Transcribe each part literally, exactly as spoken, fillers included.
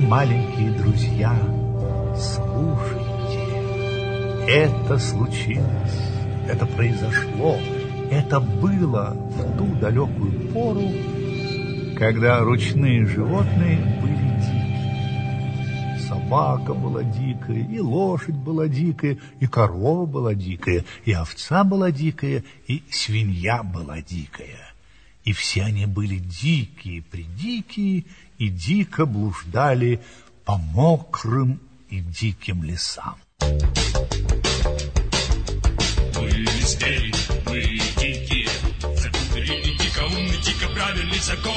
маленькие друзья, слушайте, это случилось, это произошло, это было в ту далекую пору, когда ручные животные были дикие. Собака была дикая, и лошадь была дикая, и корова была дикая, и овца была дикая, и свинья была дикая. И все они были дикие-предикие, и дико блуждали по мокрым и диким лесам. Мы звери, мы дикие, запудрили дико умный, дико правильный закон.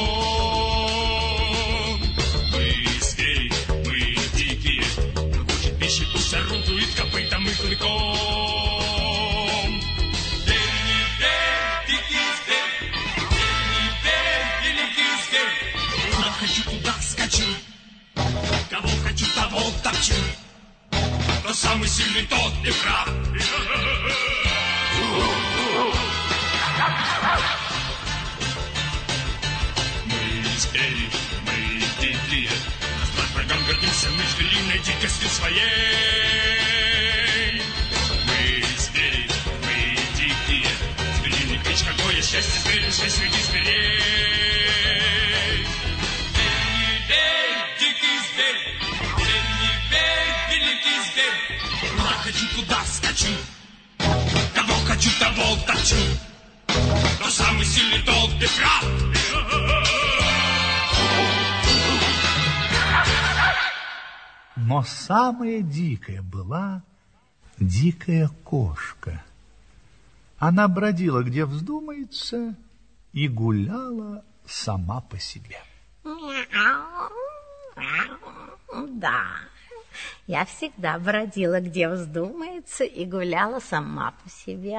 Мы звери, мы дикие, кто хочет пищи, пусть орудует копытом и клыком. Зверь, не зверь, дикий зверь, зверь, не зверь, великий зверь. Куда хочу, туда скачу, кого хочу, того топчу. Кто самый сильный, тот и прав. Мы звери, мы дикие, над врагом гордимся мы звериной дикостью своей. Мы звери, мы дикие, звериный клич, какое счастье звериншее среди зверей. Зверь, не верь, дикий зверь, зверь, не верь, великий зверь. Куда хочу, туда скачу, кого хочу, того топчу. Кто самый сильный, тот и прав. Но самая дикая была дикая кошка. Она бродила, где вздумается, и гуляла сама по себе. Да, я всегда бродила, где вздумается, и гуляла сама по себе.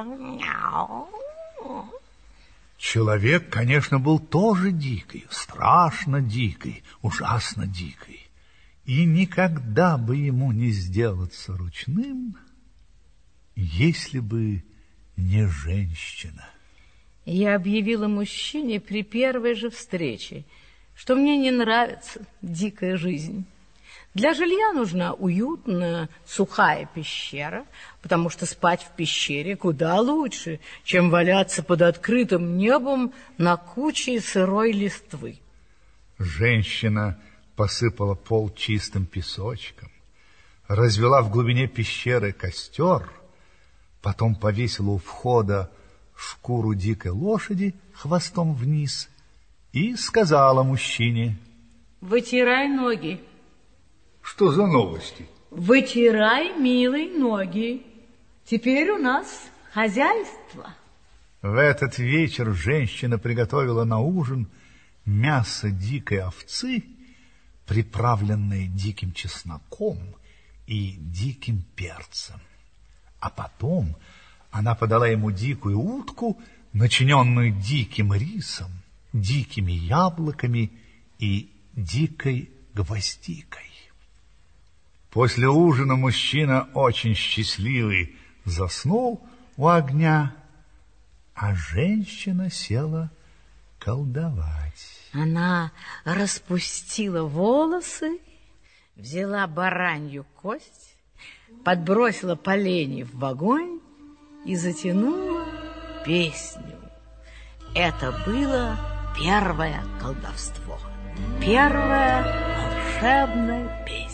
Человек, конечно, был тоже дикий, страшно дикий, ужасно дикий. И никогда бы ему не сделаться ручным, если бы не женщина. Я объявила мужчине при первой же встрече, что мне не нравится дикая жизнь. Для жилья нужна уютная, сухая пещера, потому что спать в пещере куда лучше, чем валяться под открытым небом на куче сырой листвы. Женщина посыпала пол чистым песочком, развела в глубине пещеры костер, потом повесила у входа шкуру дикой лошади хвостом вниз и сказала мужчине: «Вытирай ноги». Что за новости? Вытирай, милый, ноги. Теперь у нас хозяйство. В этот вечер женщина приготовила на ужин мясо дикой овцы, приправленное диким чесноком и диким перцем. А потом она подала ему дикую утку, начиненную диким рисом, дикими яблоками и дикой гвоздикой. После ужина мужчина, очень счастливый, заснул у огня, а женщина села колдовать. Она распустила волосы, взяла баранью кость, подбросила поленьев в огонь и затянула песню. Это было первое колдовство, первая волшебная песня.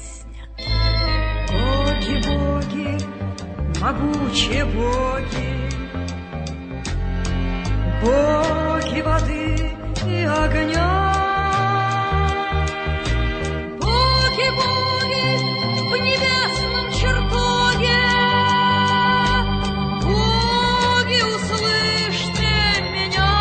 Боги, боги, могучие боги, боги воды и огня. Боги, боги, в небесном чертоге, боги, услышьте меня.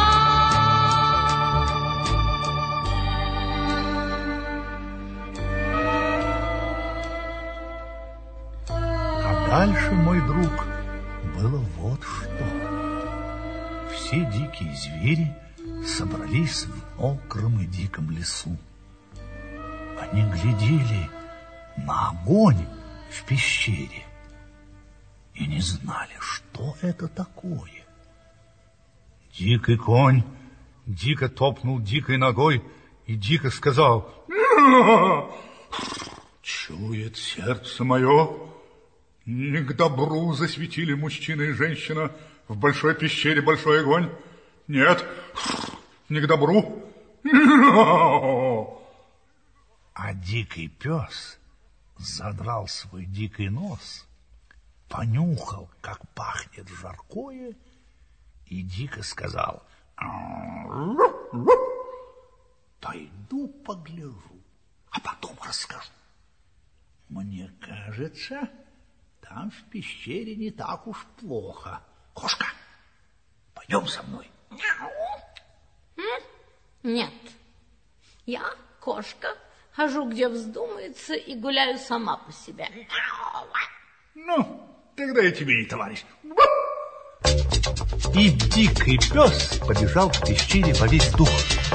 Дальше, мой друг, было вот что. Все дикие звери собрались в мокром и диком лесу. Они глядели на огонь в пещере и не знали, что это такое. Дикий конь дико топнул дикой ногой и дико сказал: Чует сердце мое, не к добру засветили мужчина и женщина в большой пещере большой огонь. Нет, не к добру. А дикий пес задрал свой дикий нос, понюхал, как пахнет жаркое, и дико сказал: пойду погляжу, а потом расскажу. Мне кажется, там в пещере не так уж плохо. Кошка, пойдем со мной. Нет, я кошка, хожу где вздумается и гуляю сама по себе. Ну, тогда я тебе не товарищ. И дикий пес побежал к пещере во весь дух.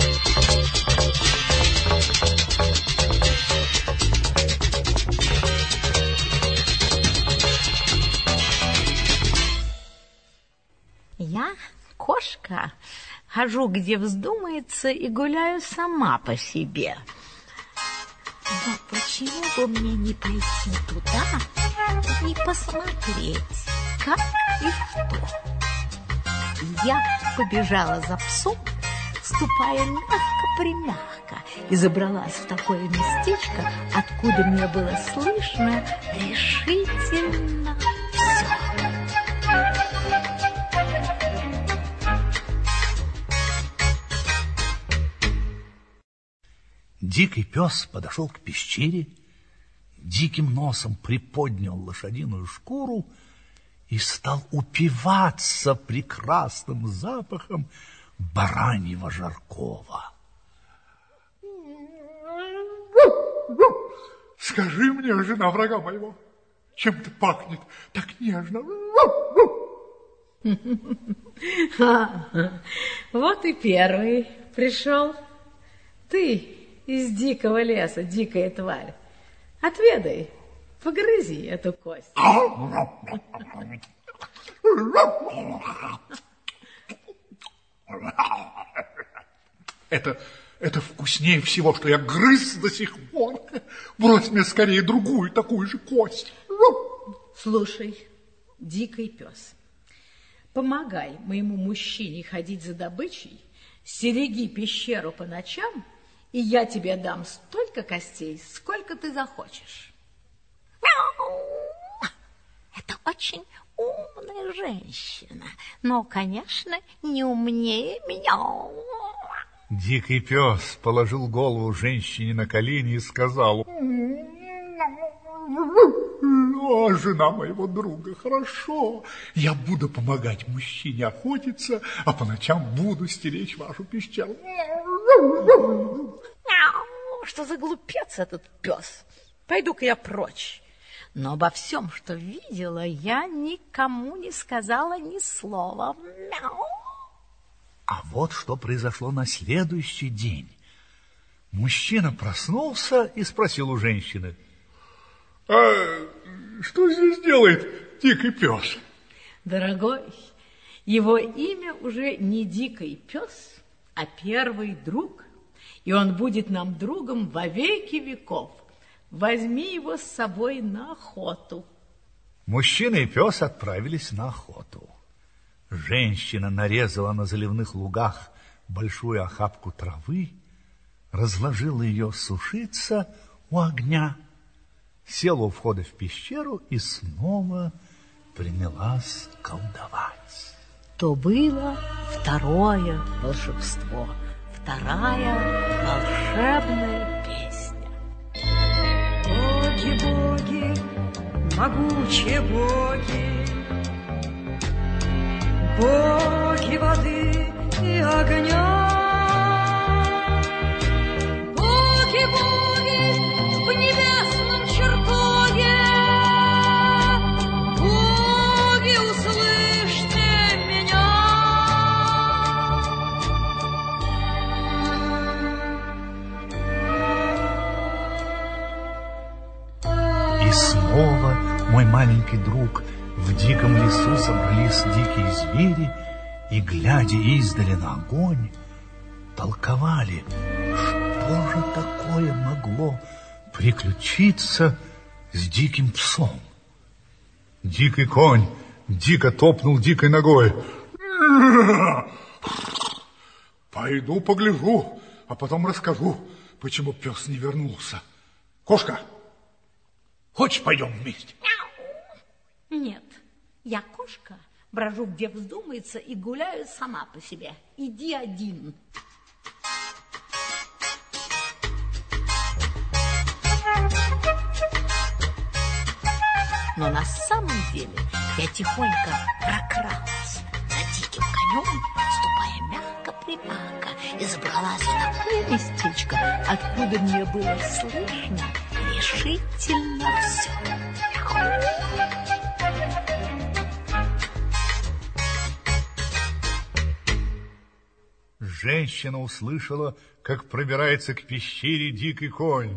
Я кошка, хожу где вздумается и гуляю сама по себе. Но почему бы мне не пойти туда и посмотреть, как и что? Я побежала за псом, ступая мягко-примягко, и забралась в такое местечко, откуда мне было слышно решительно все. Дикий пес подошел к пещере, диким носом приподнял лошадиную шкуру и стал упиваться прекрасным запахом бараньего жаркого. Скажи мне, жена врага моего, чем ты пахнет так нежно? Вот и первый пришел. Ты из дикого леса, дикая тварь. Отведай, погрызи эту кость. Это, это вкуснее всего, что я грыз до сих пор. Брось мне скорее другую такую же кость. Слушай, дикий пес, помогай моему мужчине ходить за добычей, стереги пещеру по ночам, и я тебе дам столько костей, сколько ты захочешь. Это очень умная женщина, но, конечно, не умнее меня. Дикий пес положил голову женщине на колени и сказал: «О, жена моего друга, хорошо, я буду помогать мужчине охотиться, а по ночам буду стеречь вашу пещеру». Что за глупец этот пес? Пойду-ка я прочь. Но обо всем, что видела, я никому не сказала ни слова. Мяу. А вот что произошло на следующий день. Мужчина проснулся и спросил у женщины: «А что здесь делает дикий пес?» Дорогой, его имя уже не дикий пес, а первый друг, и он будет нам другом во веки веков. Возьми его с собой на охоту. Мужчина и пес отправились на охоту. Женщина нарезала на заливных лугах большую охапку травы, разложила ее сушиться у огня, села у входа в пещеру и снова принялась колдовать. То было второе волшебство, вторая волшебная песня. Боги, боги, могучие боги, боги воды и огня. Боги, боги, в небесном чертоге, боги, услышьте меня. И снова, мой маленький друг, в диком лесу собрались дикие звери и, глядя издали на огонь, толковали, что же такое могло приключиться с диким псом. Дикий конь дико топнул дикой ногой. Пойду погляжу, а потом расскажу, почему пес не вернулся. Кошка, хочешь, пойдем вместе? Нет, я кошка, брожу где вздумается и гуляю сама по себе. Иди один. Но на самом деле я тихонько прокралась за диким конем, ступая мягко-примягко, и забралась в такое местечко, откуда мне было слышно решительно все. Женщина услышала, как пробирается к пещере дикий конь.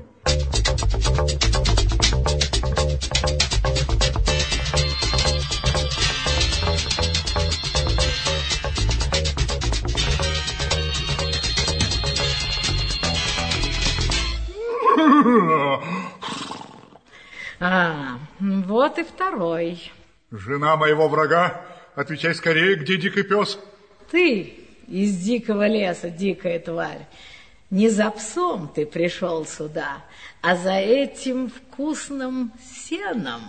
А, вот и второй. Жена моего врага, отвечай скорее, где дикий пес? Ты из дикого леса, дикая тварь. Не за псом ты пришел сюда, а за этим вкусным сеном.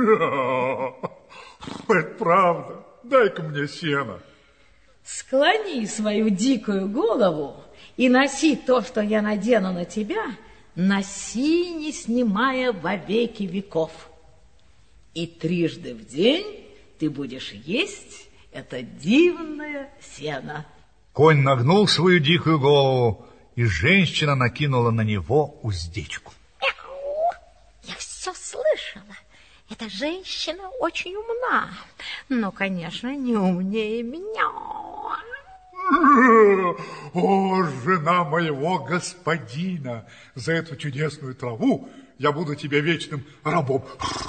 Это правда. Дай-ка мне сено. Склони свою дикую голову и носи то, что я надену на тебя, носи, не снимая во веки веков. И трижды в день ты будешь есть это дивное сено. Конь нагнул свою дикую голову, и женщина накинула на него уздечку. Я все слышала. Эта женщина очень умна, но, конечно, не умнее меня. О, жена моего господина, за эту чудесную траву я буду тебе вечным рабом.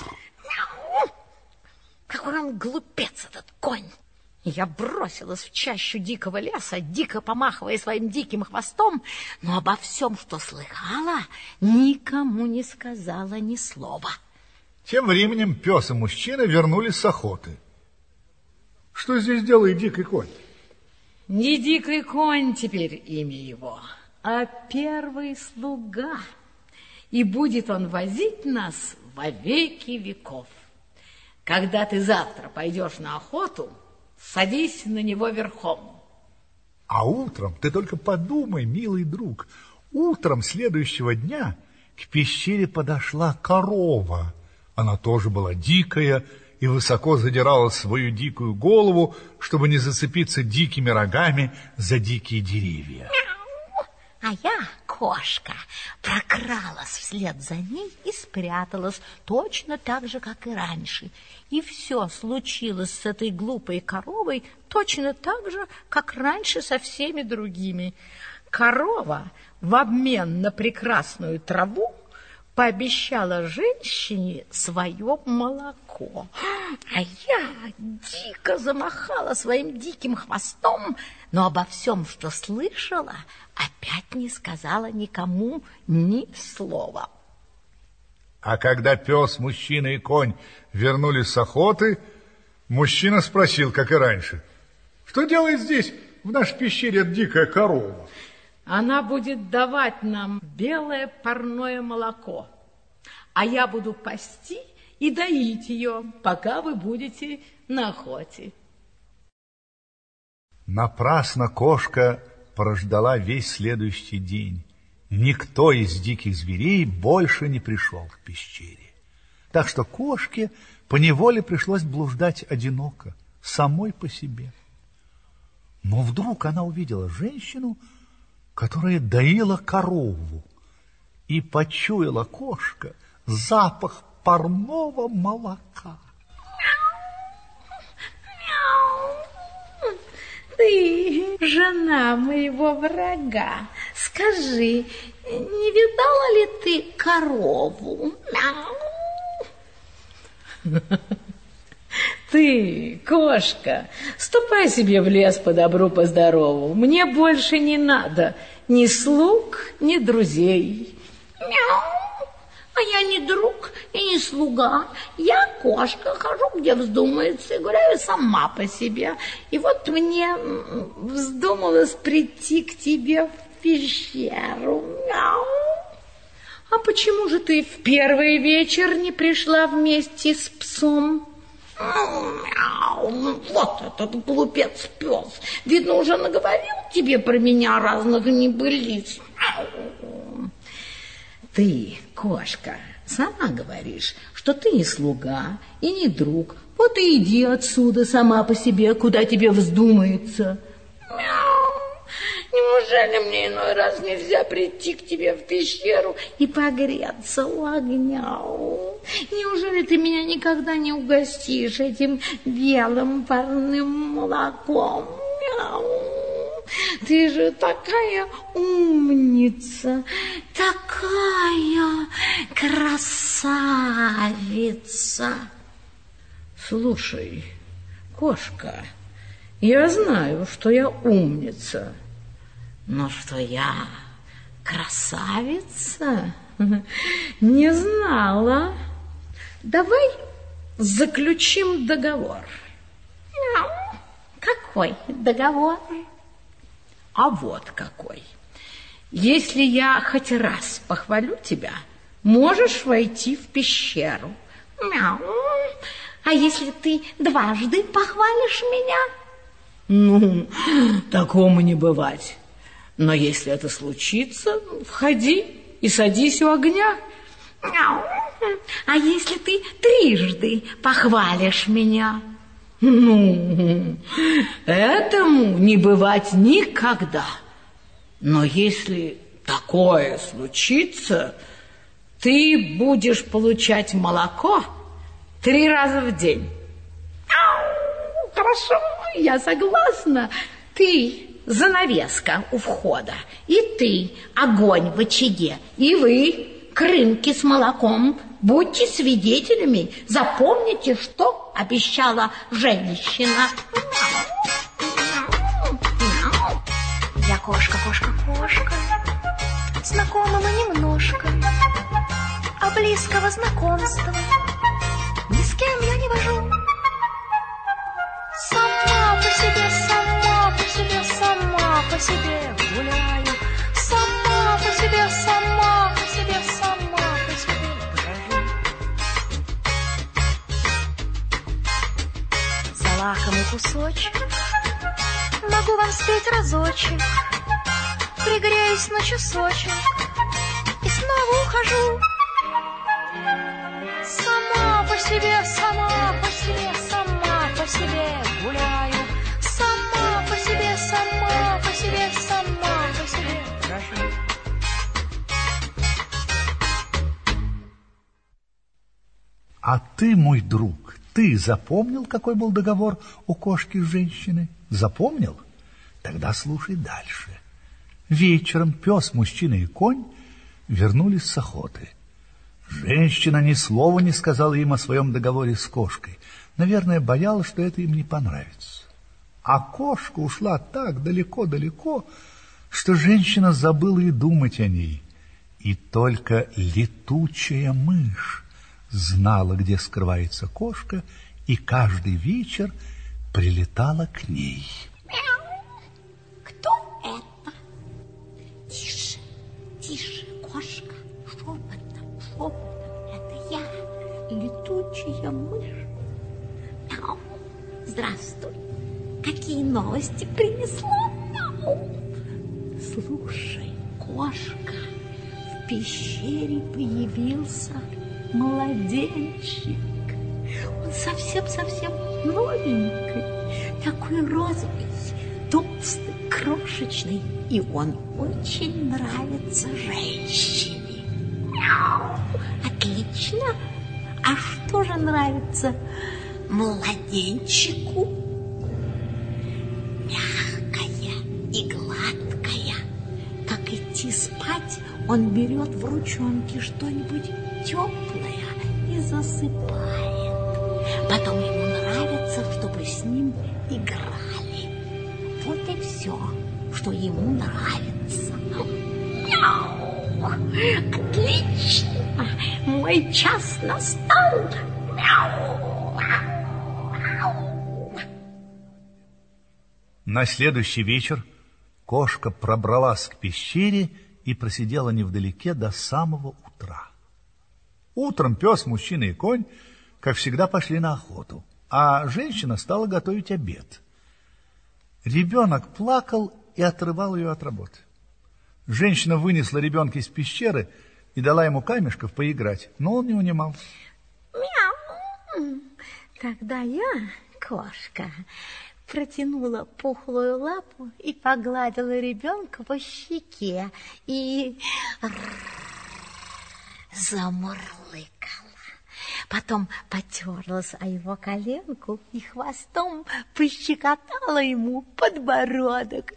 Какой он глупец, этот конь. Я бросилась в чащу дикого леса, дико помахивая своим диким хвостом, но обо всем, что слыхала, никому не сказала ни слова. Тем временем пес и мужчина вернулись с охоты. Что здесь делает дикий конь? Не дикий конь теперь имя его, а первый слуга. И будет он возить нас во веки веков. Когда ты завтра пойдешь на охоту, садись на него верхом. А утром, ты только подумай, милый друг, утром следующего дня к пещере подошла корова. Она тоже была дикая и высоко задирала свою дикую голову, чтобы не зацепиться дикими рогами за дикие деревья. А я, кошка, прокралась вслед за ней и спряталась точно так же, как и раньше. И все случилось с этой глупой коровой точно так же, как раньше со всеми другими. Корова в обмен на прекрасную траву пообещала женщине свое молоко. А я дико замахала своим диким хвостом, но обо всем, что слышала, опять не сказала никому ни слова. А когда пес, мужчина и конь вернулись с охоты, мужчина спросил, как и раньше: что делает здесь, в нашей пещере, дикая корова? Она будет давать нам белое парное молоко, а я буду пасти и доить ее, пока вы будете на охоте. Напрасно кошка прождала весь следующий день. Никто из диких зверей больше не пришел к пещере. Так что кошке поневоле пришлось блуждать одиноко, самой по себе. Но вдруг она увидела женщину, которая доила корову, и почуяла кошка запах парного молока. Ты, жена моего врага, скажи, не видала ли ты корову? Ты, кошка, ступай себе в лес по добру, по здорову. Мне больше не надо ни слуг, ни друзей. А я не друг и не слуга. Я кошка, хожу, где вздумается, и гуляю сама по себе. И вот мне вздумалось прийти к тебе в пещеру. Мяу. А почему же ты в первый вечер не пришла вместе с псом? Мяу. Вот этот глупец-пес. Видно, уже наговорил тебе про меня разных небылиц. Мяу. Ты, кошка, сама говоришь, что ты не слуга и не друг. Вот и иди отсюда сама по себе, куда тебе вздумается. Мяу. Неужели мне иной раз нельзя прийти к тебе в пещеру и погреться у огня? Неужели ты меня никогда не угостишь этим белым парным молоком? Мяу. Ты же такая умница, такая красавица. Слушай, кошка, я знаю, что я умница, но что я красавица, не знала. Давай заключим договор. Какой договор? А вот какой. Если я хоть раз похвалю тебя, можешь войти в пещеру. Мяу. А если ты дважды похвалишь меня? Ну, такому не бывать. Но если это случится, входи и садись у огня. Мяу. А если ты трижды похвалишь меня? Ну, этому не бывать никогда. Но если такое случится, ты будешь получать молоко три раза в день. Ау, хорошо, я согласна. Ты занавеска у входа, и ты огонь в очаге, и вы крынки с молоком. Будьте свидетелями, запомните, что обещала женщина. Я кошка, кошка, кошка. Знакомы мы немножко, а близкого знакомства ни с кем я не вожу. Сама по себе, сама по себе, сама по себе гуляю. Сама по себе, сама по себе, сама по себе брожу. За лакомый кусочек могу вам спеть разочек, пригреюсь на часочек и снова ухожу. Сама по себе, сама по себе, сама по себе гуляю. Сама по себе, сама по себе, сама по себе брожу. А ты, мой друг, ты запомнил, какой был договор у кошки с женщиной? Запомнил? Тогда слушай дальше. Вечером пес, мужчина и конь вернулись с охоты. Женщина ни слова не сказала им о своем договоре с кошкой. Наверное, боялась, что это им не понравится. А кошка ушла так далеко-далеко, что женщина забыла и думать о ней. И только летучая мышь знала, где скрывается кошка, и каждый вечер прилетала к ней. Мяу. Кто это? Тише, тише, кошка. Шепотом, шепотом. Это я, летучая мышь. Мяу. Здравствуй. Какие новости принесла? Мяу. Слушай, кошка, в пещере появился младенчик. Он совсем-совсем новенький, такой розовый, толстый, крошечный, и он очень нравится женщине. Мяу. Отлично. А что же нравится младенчику? Мягкая и гладкая. Как идти спать, он берет в ручонки что-нибудь теплое и засыпает. Потом ему нравится, чтобы с ним играли. Вот и все, что ему нравится. Мяу! Отлично! мой час настал. Мяу. На следующий вечер кошка пробралась к пещере и просидела невдалеке до самого утра. Утром пес, мужчина и конь, как всегда, пошли на охоту, а женщина стала готовить обед. Ребенок плакал и отрывал ее от работы. Женщина вынесла ребенка из пещеры и дала ему камешков поиграть, но он не унимался. Мяу. Тогда я, кошка, протянула пухлую лапу и погладила ребенка по щеке и замурлыкала. Потом потерлась о его коленку и хвостом пощекотала ему подбородок.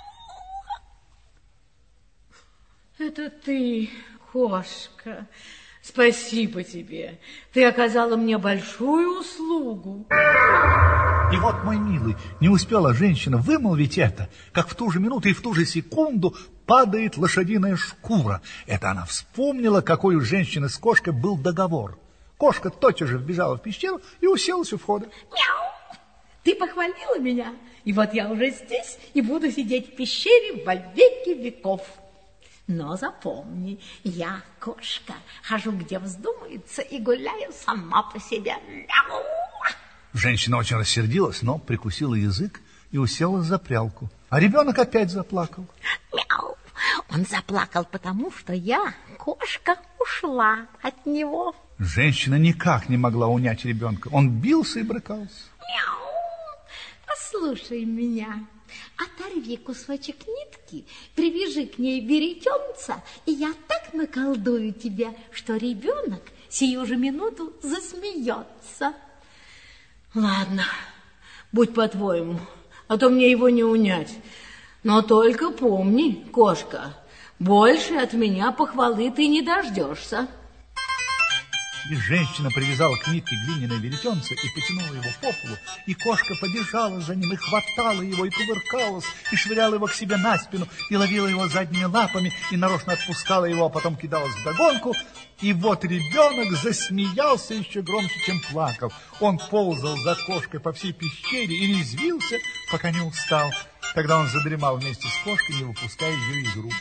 Это ты, кошка. Спасибо тебе. Ты оказала мне большую услугу. И вот, мой милый, не успела женщина вымолвить это, как в ту же минуту и в ту же секунду падает лошадиная шкура. Это она вспомнила, какой у женщины с кошкой был договор. Кошка тотчас же вбежала в пещеру и уселась у входа. Мяу! Ты похвалила меня, и вот я уже здесь и буду сидеть в пещере во веки веков. Но запомни, я, кошка, хожу где вздумается и гуляю сама по себе. Мяу! Женщина очень рассердилась, но прикусила язык и уселась за прялку. А ребенок опять заплакал. Мяу! Он заплакал потому, что я, кошка, ушла от него. Женщина никак не могла унять ребенка. Он бился и брыкался. Мяу! Послушай меня. Оторви кусочек нитки, привяжи к ней веретенца, и я так наколдую тебя, что ребенок сию же минуту засмеется. Ладно, будь по-твоему, а то мне его не унять. Но только помни, кошка, больше от меня похвалы ты не дождешься. И женщина привязала к нитке глиняное веретенце и потянула его по полу, и кошка побежала за ним, и хватала его, и кувыркалась, и швыряла его к себе на спину, и ловила его задними лапами, и нарочно отпускала его, а потом кидалась вдогонку. И вот ребенок засмеялся еще громче, чем плакал. Он ползал за кошкой по всей пещере и резвился, пока не устал. Тогда он задремал вместе с кошкой, не выпуская ее из рук.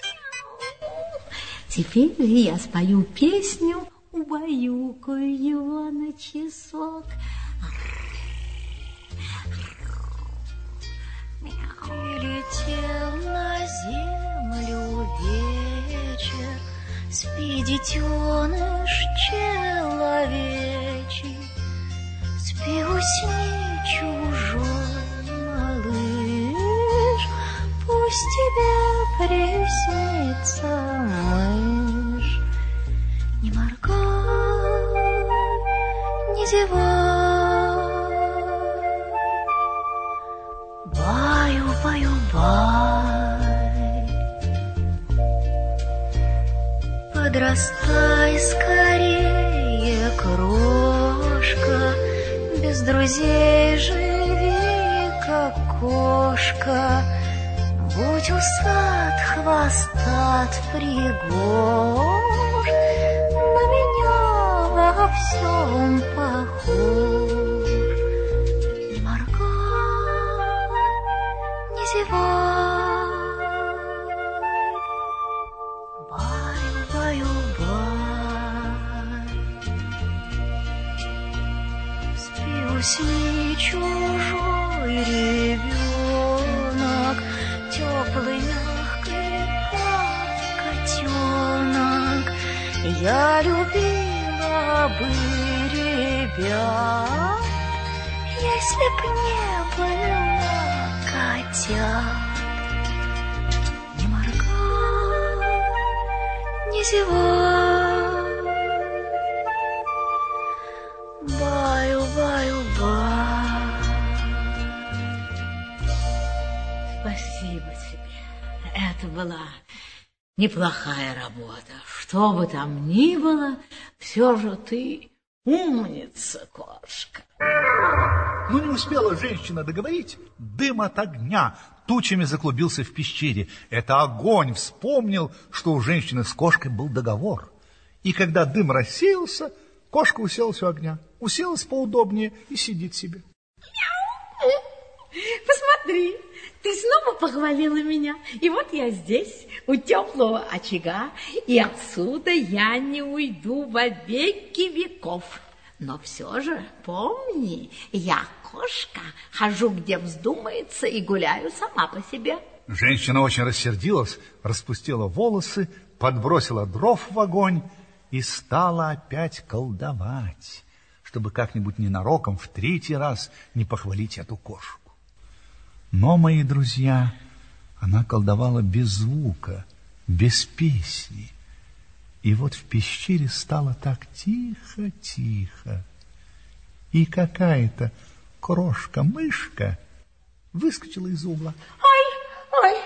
Теперь я спою песню, убаюкаю его на часок. Прилетел на землю вечер, спи, детеныш человечий, спи, усни, чужой малыш, пусть тебе приснится мышь. Не моргай, не зевай, баю, баю, бай. Подрастай скорее, крошка, без друзей живи, как кошка. Будь усат, хвостат, пригож, на меня во всем похож. Не моргай, не зевай, баю, баю, бай. Спи, усни, чужой ребенок, теплый, мягкий, как котенок. Я любила бы ребят, если б не было котят. Не моргай, не зевай, баю, баю, бай. Спасибо тебе. Это была неплохая работа. Что бы там ни было, все же ты умница, кошка. Но не успела женщина договорить, дым от огня тучами заклубился в пещере. Это огонь вспомнил, что у женщины с кошкой был договор. И когда дым рассеялся, кошка уселась у огня, уселась поудобнее и сидит себе. Посмотри, ты снова похвалила меня. И вот я здесь, у теплого очага, и отсюда я не уйду во веки веков. Но все же помни, я кошка, хожу где вздумается и гуляю сама по себе. Женщина очень рассердилась, распустила волосы, подбросила дров в огонь и стала опять колдовать, чтобы как-нибудь ненароком в третий раз не похвалить эту кошку. Но, мои друзья, она колдовала без звука, без песни. И вот в пещере стало так тихо-тихо. И какая-то крошка-мышка выскочила из угла. Ой, ой,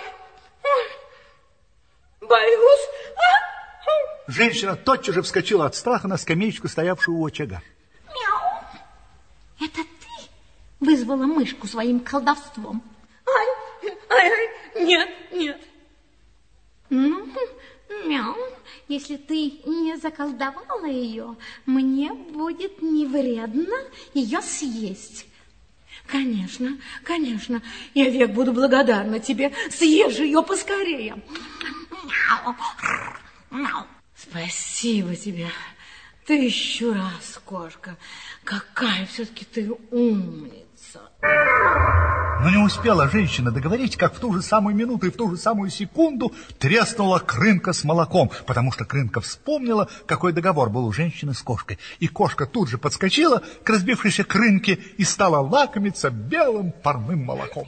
ой, боюсь. Женщина тотчас же вскочила от страха на скамеечку, стоявшую у очага. Мяу! Это ты вызвала мышку своим колдовством? Ай, ай, ай, нет, нет. Ну, мяу, если ты не заколдовала ее, мне будет не вредно ее съесть. Конечно, конечно, я век буду благодарна тебе. Съешь ее поскорее. Мяу, мяу. Спасибо тебе. Тысячу раз, кошка. Какая все-таки ты умница. Но не успела женщина договорить, как в ту же самую минуту и в ту же самую секунду треснула крынка с молоком, потому что крынка вспомнила, какой договор был у женщины с кошкой. И кошка тут же подскочила к разбившейся крынке и стала лакомиться белым парным молоком.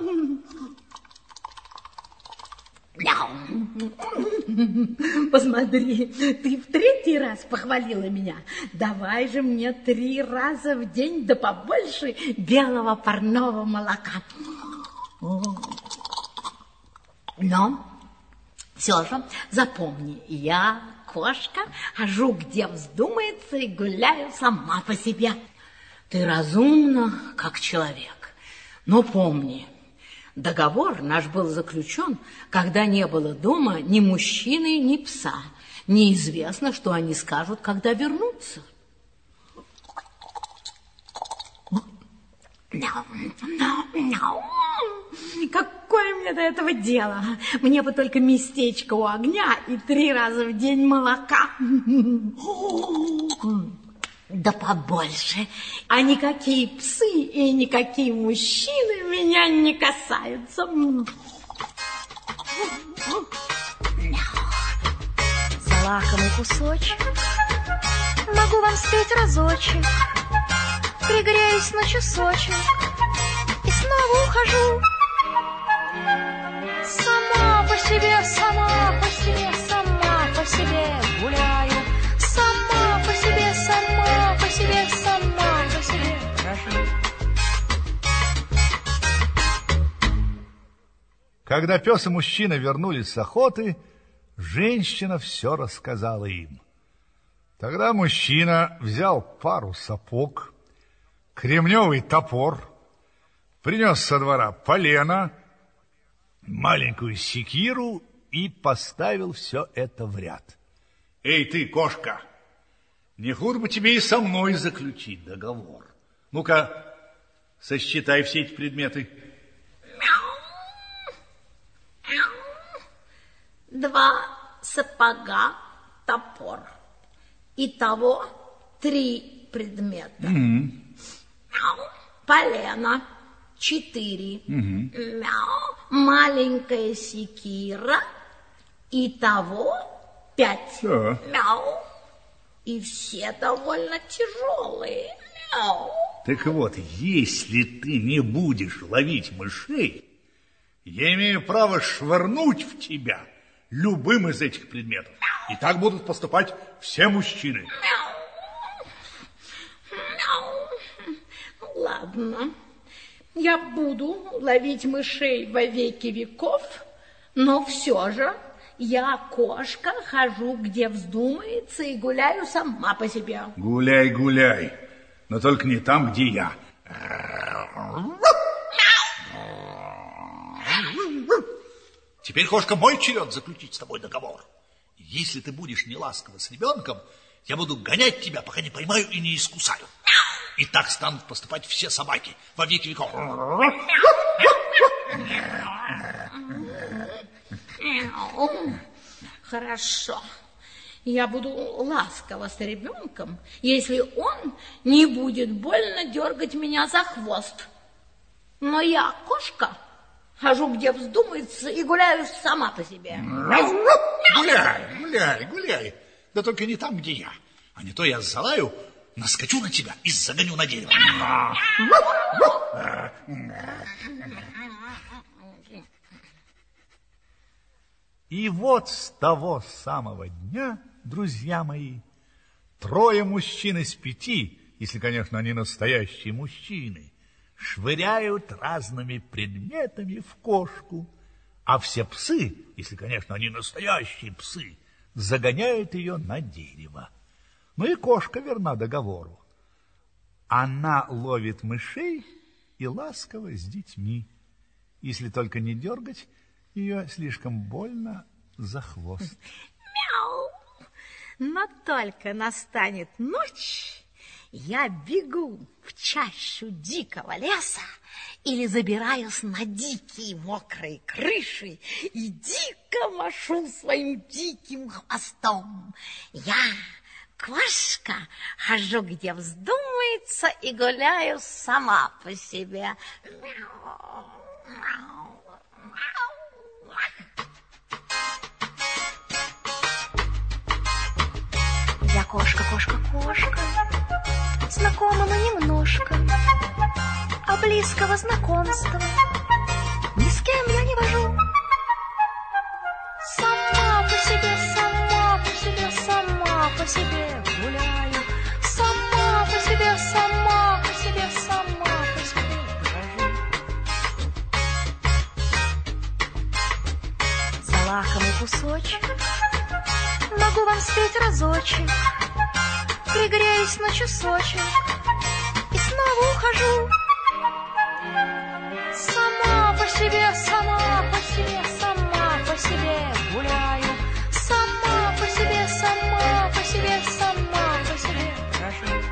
Посмотри, ты в третий раз похвалила меня. Давай же мне три раза в день, да побольше белого парного молока. Но все же запомни, я кошка, хожу где вздумается и гуляю сама по себе. Ты разумна, как человек, но помни, договор наш был заключен, когда не было дома ни мужчины, ни пса. Неизвестно, что они скажут, когда вернутся. Какое мне до этого дело? Мне бы только местечко у огня и три раза в день молока. Да побольше. А никакие псы и никакие мужчины меня не касаются. За лакомый кусочек могу вам спеть разочек. Пригреюсь на часочек и снова ухожу. Сама по себе, сама по себе, сама по себе гуляю. Сама по себе, сама по себе, сама по себе хожу. Когда пес и мужчина вернулись с охоты, женщина все рассказала им. Тогда мужчина взял пару сапог, кремневый топор, принес со двора полено, маленькую секиру и поставил все это в ряд. Эй, ты, кошка, не худо бы тебе и со мной заключить договор. Ну-ка, сосчитай все эти предметы. Два сапога, топор. Итого три предмета. Mm-hmm. Полено четыре. Mm-hmm. Мяу. Маленькая секира. Итого пять. Yeah. Мяу. И все довольно тяжелые. Мяу. Так вот, если ты не будешь ловить мышей, я имею право швырнуть в тебя любым из этих предметов. И так будут поступать все мужчины. Ладно, я буду ловить мышей во веки веков, но все же я кошка, хожу где вздумается и гуляю сама по себе. Гуляй, гуляй, но только не там, где я. Теперь, кошка, мой черед заключить с тобой договор. Если ты будешь неласкова с ребенком, я буду гонять тебя, пока не поймаю и не искусаю. И так станут поступать все собаки во веки веков. Хорошо. Я буду ласково с ребенком, если он не будет больно дергать меня за хвост. Но я кошка, хожу где вздумается и гуляю сама по себе. Гуляй, гуляй, гуляй. Да только не там, где я. А не то я залаю, наскочу на тебя и загоню на дерево. И вот с того самого дня, друзья мои, трое мужчин из пяти, если, конечно, они настоящие мужчины, швыряют разными предметами в кошку, а все псы, если, конечно, они настоящие псы, загоняют ее на дерево. Ну и кошка верна договору. Она ловит мышей и ласково с детьми, если только не дергать ее слишком больно за хвост. Мяу! Но только настанет ночь, я бегу в чащу дикого леса или забираюсь на дикие мокрые крыши и дико машу своим диким хвостом. Я, кошка, хожу, где вздумается, и гуляю сама по себе. Мяу, мяу, мяу. Я кошка, кошка, кошка, знакома мы немножко, а близкого знакомства ни с кем я не вожу. Сама по себе, сама по себе, сама по себе гуляю, сама по себе, сама по себе, сама по себе брожу. За лакомый кусочек могу вам спеть разочек, пригреюсь на часочек и снова ухожу. Сама по себе, сама по себе, сама по себе гуляю, сама по себе, сама по себе, сама по себе брожу.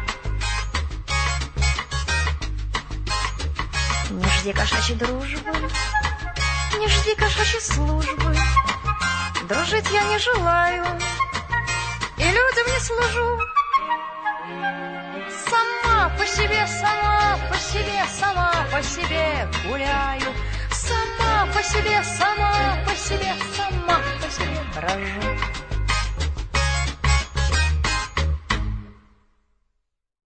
Не жди кошачьей дружбы, не жди кошачьей службы, дружить я не желаю и людям не служу. Сама по себе, сама по себе, сама по себе гуляю, сама по себе, сама по себе, сама по себе брожу.